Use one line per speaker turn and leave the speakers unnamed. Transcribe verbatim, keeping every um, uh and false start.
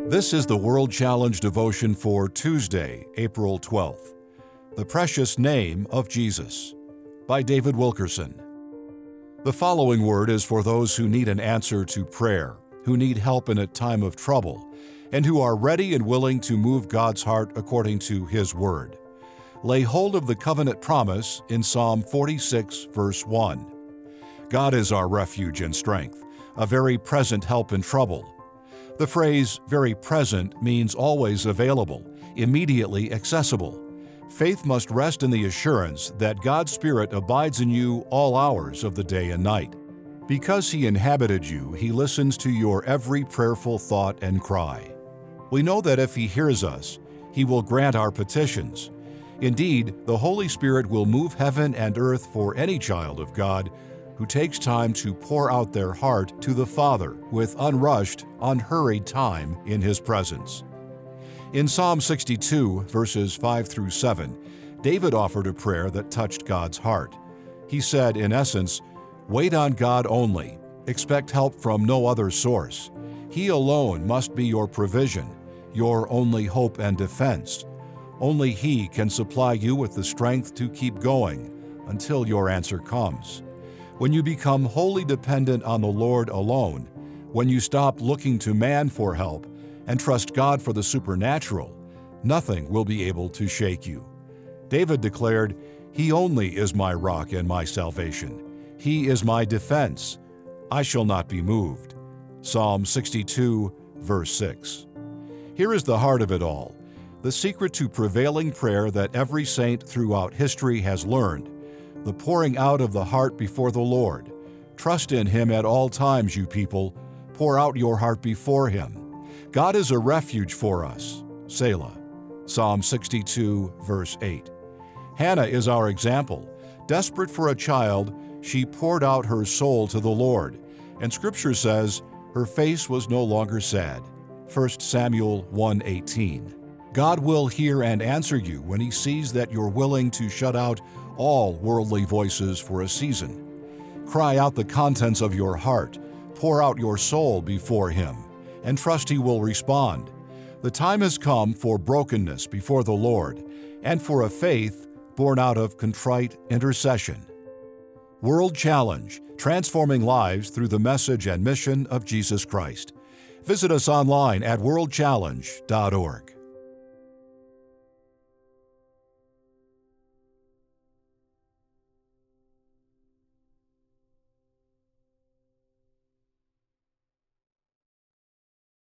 This is the World Challenge devotion for Tuesday, April twelfth. The Precious Name of Jesus, by David Wilkerson. The following word is for those who need an answer to prayer, who need help in a time of trouble, and who are ready and willing to move God's heart according to His Word. Lay hold of the covenant promise in Psalm forty-six, verse one. God is our refuge and strength, a very present help in trouble. The phrase very present means always available, immediately accessible. Faith must rest in the assurance that God's Spirit abides in you all hours of the day and night. Because He inhabited you, He listens to your every prayerful thought and cry. We know that if He hears us, He will grant our petitions. Indeed, the Holy Spirit will move heaven and earth for any child of God who takes time to pour out their heart to the Father with unrushed, unhurried time in His presence. In Psalm sixty-two, verses five through seven, David offered a prayer that touched God's heart. He said, in essence, "Wait on God only. Expect help from no other source. He alone must be your provision, your only hope and defense. Only He can supply you with the strength to keep going until your answer comes. When you become wholly dependent on the Lord alone, when you stop looking to man for help and trust God for the supernatural, nothing will be able to shake you." David declared, "He only is my rock and my salvation. He is my defense. I shall not be moved." Psalm sixty-two, verse six. Here is the heart of it all, the secret to prevailing prayer that every saint throughout history has learned, the pouring out of the heart before the Lord. Trust in Him at all times, you people. Pour out your heart before Him. God is a refuge for us. Selah. Psalm sixty-two, verse eight. Hannah is our example. Desperate for a child, she poured out her soul to the Lord, and Scripture says her face was no longer sad. First Samuel one eighteen. God will hear and answer you when He sees that you're willing to shut out all worldly voices for a season. Cry out the contents of your heart, pour out your soul before Him, and trust He will respond. The time has come for brokenness before the Lord, and for a faith born out of contrite intercession. World Challenge, transforming lives through the message and mission of Jesus Christ. Visit us online at world challenge dot org.